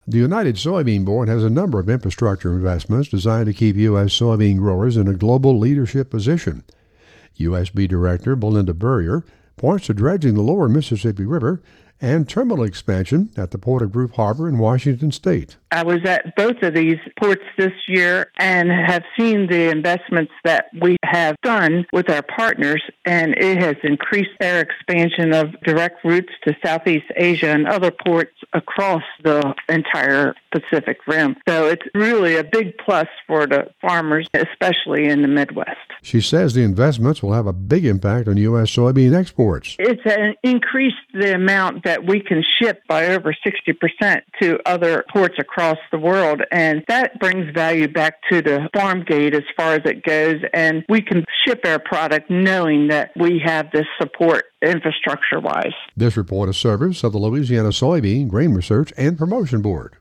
The United Soybean Board has a number of infrastructure investments designed to keep U.S. soybean growers in a global leadership position. USB Director Belinda Burrier points to dredging the lower Mississippi River and terminal expansion at the Port of Group Harbor in Washington State. I was at both of these ports this year and have seen the investments that we have done with our partners, and it has increased their expansion of direct routes to Southeast Asia and other ports across the entire Pacific Rim. So it's really a big plus for the farmers, especially in the Midwest. She says the investments will have a big impact on U.S. soybean exports. It's increased the amount that we can ship by over 60% to other ports across the world, and that brings value back to the farm gate as far as it goes, and we can ship our product knowing that we have this support infrastructure-wise. This report is service of the Louisiana Soybean Grain Research and Promotion Board.